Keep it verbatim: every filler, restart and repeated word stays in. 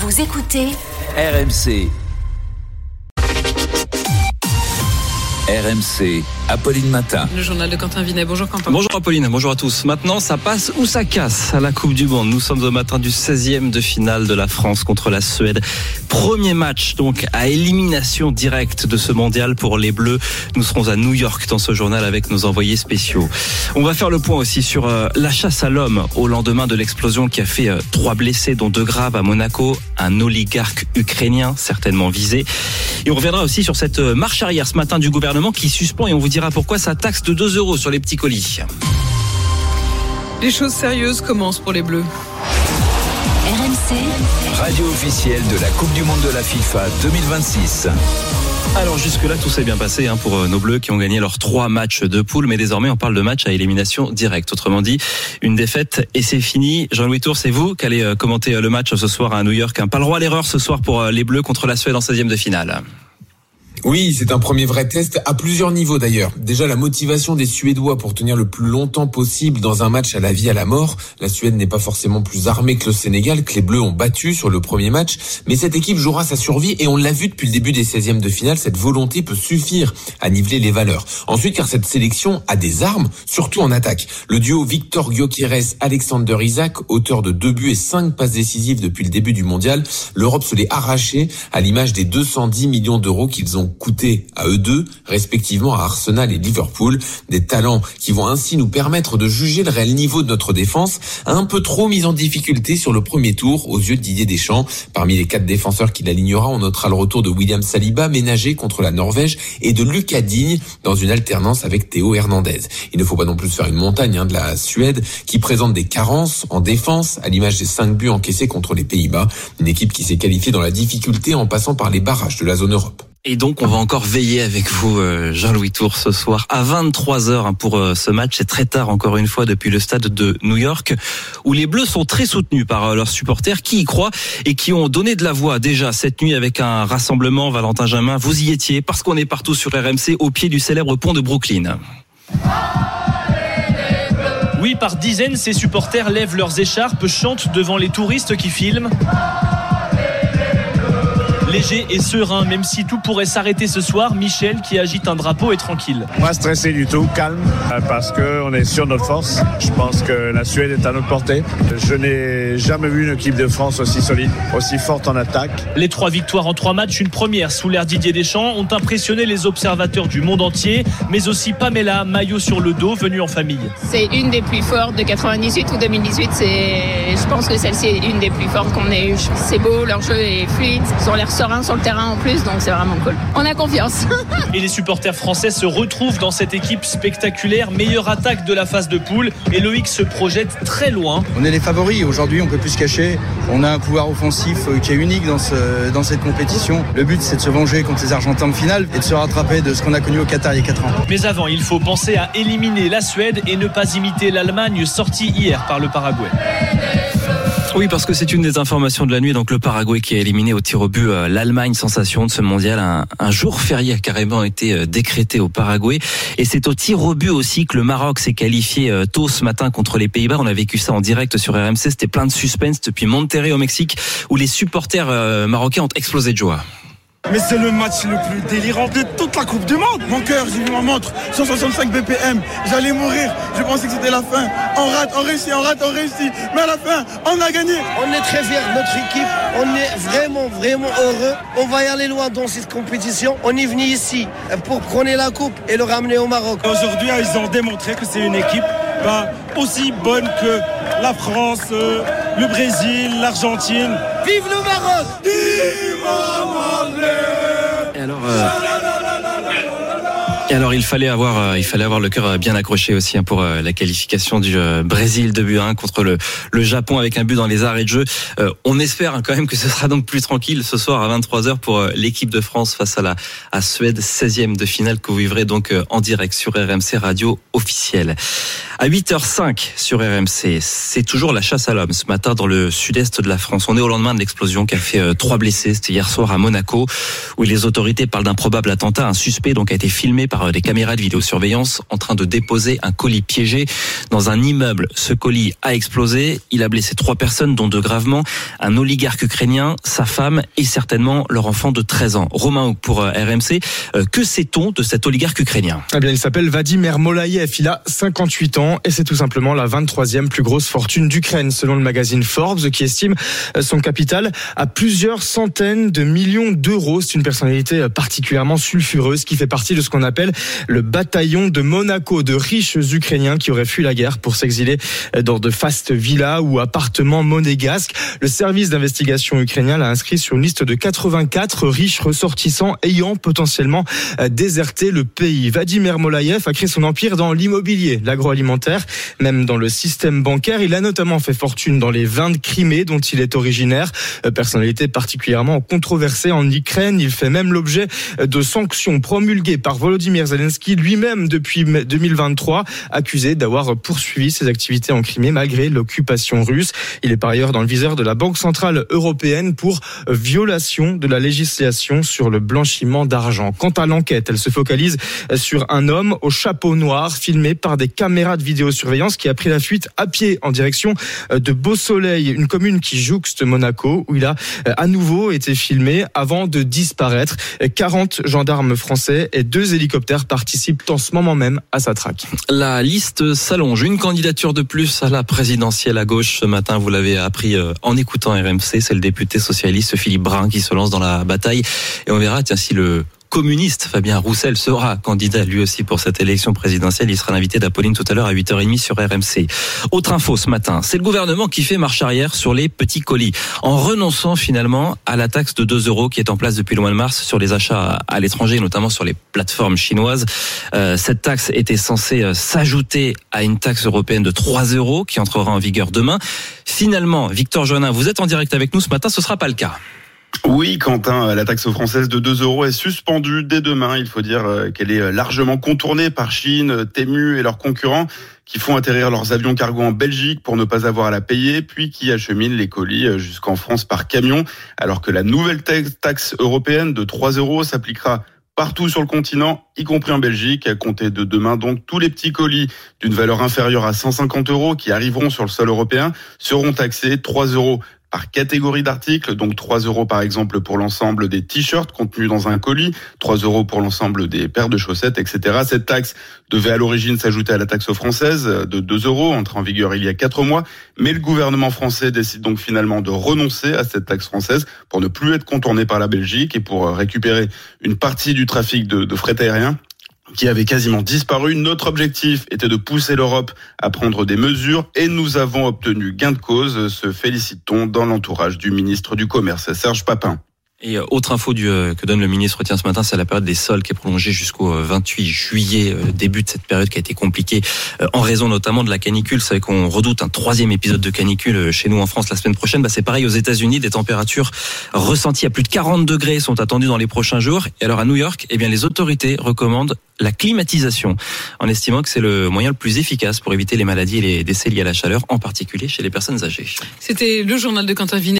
Vous écoutez R M C. R M C, Apolline Matin. Le journal de Quentin Vinet. Bonjour Quentin. Bonjour Apolline, bonjour à tous. Maintenant, ça passe ou ça casse à la Coupe du Monde. Nous sommes au matin du seizième de finale de la France contre la Suède. Premier match donc à élimination directe de ce mondial pour les Bleus. Nous serons à New York dans ce journal avec nos envoyés spéciaux. On va faire le point aussi sur euh, la chasse à l'homme au lendemain de l'explosion qui a fait euh, trois blessés dont deux graves à Monaco. Un oligarque ukrainien certainement visé. Et on reviendra aussi sur cette euh, marche arrière ce matin du gouvernement qui suspend, et on vous dira pourquoi, sa taxe de deux euros sur les petits colis. Les choses sérieuses commencent pour les Bleus. R M C, Radio officielle de la Coupe du Monde de la FIFA deux mille vingt-six. Alors jusque-là, tout s'est bien passé hein, pour nos Bleus qui ont gagné leurs trois matchs de poule, mais désormais on parle de match à élimination directe. Autrement dit, une défaite et c'est fini. Jean-Louis Tour, c'est vous qui allez commenter le match ce soir à New York. Pas le droit à l'erreur ce soir pour les Bleus contre la Suède en seizième de finale. Oui, c'est un premier vrai test à plusieurs niveaux d'ailleurs. Déjà la motivation des Suédois pour tenir le plus longtemps possible dans un match à la vie à la mort. La Suède n'est pas forcément plus armée que le Sénégal, que les Bleus ont battu sur le premier match. Mais cette équipe jouera sa survie et on l'a vu depuis le début des seizièmes de finale, cette volonté peut suffire à niveler les valeurs. Ensuite, car cette sélection a des armes, surtout en attaque. Le duo Victor Gyökeres-Alexander Isak, auteur de deux buts et cinq passes décisives depuis le début du mondial, l'Europe se l'est arrachée à l'image des deux cent dix millions d'euros qu'ils ont coûté à eux deux, respectivement à Arsenal et Liverpool, des talents qui vont ainsi nous permettre de juger le réel niveau de notre défense, un peu trop mis en difficulté sur le premier tour aux yeux de Didier Deschamps. Parmi les quatre défenseurs qu'il alignera, on notera le retour de William Saliba, ménagé contre la Norvège, et de Lucas Digne dans une alternance avec Théo Hernandez. Il ne faut pas non plus faire une montagne hein, de la Suède, qui présente des carences en défense, à l'image des cinq buts encaissés contre les Pays-Bas, une équipe qui s'est qualifiée dans la difficulté en passant par les barrages de la zone Europe. Et donc, on va encore veiller avec vous, Jean-Louis Tour, ce soir à vingt-trois heures pour ce match. C'est très tard, encore une fois, depuis le stade de New York, où les Bleus sont très soutenus par leurs supporters qui y croient et qui ont donné de la voix déjà cette nuit avec un rassemblement. Valentin Jamin, vous y étiez, parce qu'on est partout sur R M C, au pied du célèbre pont de Brooklyn. Oui, par dizaines, ces supporters lèvent leurs écharpes, chantent devant les touristes qui filment. Léger et serein, même si tout pourrait s'arrêter ce soir, Michel, qui agite un drapeau, est tranquille. Pas stressé du tout, calme, parce qu'on est sur notre force. Je pense que la Suède est à notre portée. Je n'ai jamais vu une équipe de France aussi solide, aussi forte en attaque. Les trois victoires en trois matchs, une première sous l'ère Didier Deschamps, ont impressionné les observateurs du monde entier, mais aussi Pamela, maillot sur le dos, venue en famille. C'est une des plus fortes de quatre-vingt-dix-huit ou deux mille dix-huit. C'est... Je pense que celle-ci est une des plus fortes qu'on ait eues. C'est beau, leur jeu est fluide, ils ont l'air serein sur le terrain en plus, donc c'est vraiment cool. On a confiance. Et les supporters français se retrouvent dans cette équipe spectaculaire, meilleure attaque de la phase de poule, et Loïc se projette très loin. On est les favoris, aujourd'hui on peut plus se cacher, on a un pouvoir offensif qui est unique dans, ce, dans cette compétition. Le but c'est de se venger contre les Argentins en finale et de se rattraper de ce qu'on a connu au Qatar il y a quatre ans. Mais avant, il faut penser à éliminer la Suède et ne pas imiter l'Allemagne sortie hier par le Paraguay. Oui, parce que c'est une des informations de la nuit. Donc le Paraguay qui a éliminé au tir au but l'Allemagne, sensation de ce mondial. Un, un jour férié a carrément été décrété au Paraguay. Et c'est au tir au but aussi que le Maroc s'est qualifié tôt ce matin contre les Pays-Bas. On a vécu ça en direct sur R M C. C'était plein de suspense depuis Monterrey au Mexique, où les supporters marocains ont explosé de joie. Mais c'est le match le plus délirant de toute la Coupe du Monde. Mon cœur, j'ai vu ma montre, cent soixante-cinq B P M. J'allais mourir. Je pensais que c'était la fin. On rate, on réussit, on rate, on réussit. Mais à la fin, on a gagné. On est très fiers de notre équipe. On est vraiment, vraiment heureux. On va y aller loin dans cette compétition. On est venu ici pour prendre la coupe et le ramener au Maroc. Aujourd'hui, ils ont démontré que c'est une équipe bah, aussi bonne que la France, euh, le Brésil, l'Argentine. Vive le Maroc! Vive Et alors, euh... Et alors il fallait avoir, euh, il fallait avoir le cœur bien accroché aussi hein, pour euh, la qualification du euh, Brésil deux buts à un contre le, le Japon avec un but dans les arrêts de jeu. Euh, on espère hein, quand même que ce sera donc plus tranquille ce soir à vingt-trois heures pour euh, l'équipe de France face à la à Suède, seizième de finale que vous vivrez donc euh, en direct sur R M C Radio officielle. À huit heures cinq sur R M C, c'est toujours la chasse à l'homme ce matin dans le sud-est de la France. On est au lendemain de l'explosion qui a fait euh, trois blessés. C'était hier soir à Monaco où les autorités parlent d'un probable attentat. Un suspect donc a été filmé par par des caméras de vidéosurveillance en train de déposer un colis piégé dans un immeuble. Ce colis a explosé. Il a blessé trois personnes, dont deux gravement. Un oligarque ukrainien, sa femme et certainement leur enfant de treize ans. Romain pour R M C, que sait-on de cet oligarque ukrainien ? Eh bien, il s'appelle Vladimir Molaïev. Il a cinquante-huit ans et c'est tout simplement la vingt-troisième plus grosse fortune d'Ukraine, selon le magazine Forbes, qui estime son capital à plusieurs centaines de millions d'euros. C'est une personnalité particulièrement sulfureuse qui fait partie de ce qu'on appelle le bataillon de Monaco, de riches Ukrainiens qui auraient fui la guerre pour s'exiler dans de fastes villas ou appartements monégasques. Le service d'investigation ukrainien l'a inscrit sur une liste de quatre-vingt-quatre riches ressortissants ayant potentiellement déserté le pays. Vladimir Molaïev a créé son empire dans l'immobilier, l'agroalimentaire, même dans le système bancaire. Il a notamment fait fortune dans les vins de Crimée dont il est originaire. Personnalité particulièrement controversée en Ukraine. Il fait même l'objet de sanctions promulguées par Volodymyr Zelensky lui-même depuis deux mille vingt-trois, accusé d'avoir poursuivi ses activités en Crimée malgré l'occupation russe. Il est par ailleurs dans le viseur de la Banque centrale européenne pour violation de la législation sur le blanchiment d'argent. Quant à l'enquête, elle se focalise sur un homme au chapeau noir filmé par des caméras de vidéosurveillance qui a pris la fuite à pied en direction de Beau-Soleil, une commune qui jouxte Monaco, où il a à nouveau été filmé avant de disparaître. quarante gendarmes français et deux hélicoptères participent en ce moment même à sa traque. La liste s'allonge. Une candidature de plus à la présidentielle à gauche ce matin, vous l'avez appris en écoutant R M C, c'est le député socialiste Philippe Brun qui se lance dans la bataille. Et on verra tiens, si le communiste Fabien Roussel sera candidat lui aussi pour cette élection présidentielle. Il sera l'invité d'Apolline tout à l'heure à huit heures trente sur R M C. Autre info ce matin, c'est le gouvernement qui fait marche arrière sur les petits colis en renonçant finalement à la taxe de deux euros qui est en place depuis le mois de mars sur les achats à l'étranger, notamment sur les plateformes chinoises. Euh, cette taxe était censée s'ajouter à une taxe européenne de trois euros qui entrera en vigueur demain. Finalement, Victor Joannin, vous êtes en direct avec nous ce matin, ce ne sera pas le cas. Oui, Quentin, la taxe française de deux euros est suspendue dès demain. Il faut dire qu'elle est largement contournée par Chine, Temu et leurs concurrents qui font atterrir leurs avions cargo en Belgique pour ne pas avoir à la payer, puis qui acheminent les colis jusqu'en France par camion, alors que la nouvelle taxe européenne de trois euros s'appliquera partout sur le continent, y compris en Belgique. À compter de demain, donc, tous les petits colis d'une valeur inférieure à cent cinquante euros qui arriveront sur le sol européen seront taxés trois euros par catégorie d'articles, donc trois euros par exemple pour l'ensemble des t-shirts contenus dans un colis, trois euros pour l'ensemble des paires de chaussettes, et cetera. Cette taxe devait à l'origine s'ajouter à la taxe française de deux euros, entrée en vigueur il y a quatre mois, mais le gouvernement français décide donc finalement de renoncer à cette taxe française pour ne plus être contourné par la Belgique et pour récupérer une partie du trafic de, de fret aérien qui avait quasiment disparu. Notre objectif était de pousser l'Europe à prendre des mesures et nous avons obtenu gain de cause, se félicite-t-on dans l'entourage du ministre du Commerce, Serge Papin. Et autre info du, euh, que donne le ministre tiens ce matin, c'est la période des soldes qui est prolongée jusqu'au vingt-huit juillet, euh, début de cette période qui a été compliquée euh, en raison notamment de la canicule. C'est vrai qu'on redoute un troisième épisode de canicule euh, chez nous en France la semaine prochaine. Bah, c'est pareil aux États-Unis, des températures ressenties à plus de quarante degrés sont attendues dans les prochains jours. Et alors à New York, eh bien les autorités recommandent la climatisation, en estimant que c'est le moyen le plus efficace pour éviter les maladies et les décès liés à la chaleur, en particulier chez les personnes âgées. C'était le journal de Quentin Vinet.